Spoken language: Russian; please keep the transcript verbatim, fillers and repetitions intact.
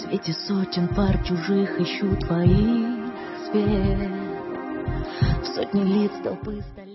свете сотен пар чужих ищу твоих свет. В сотни лиц толпы стали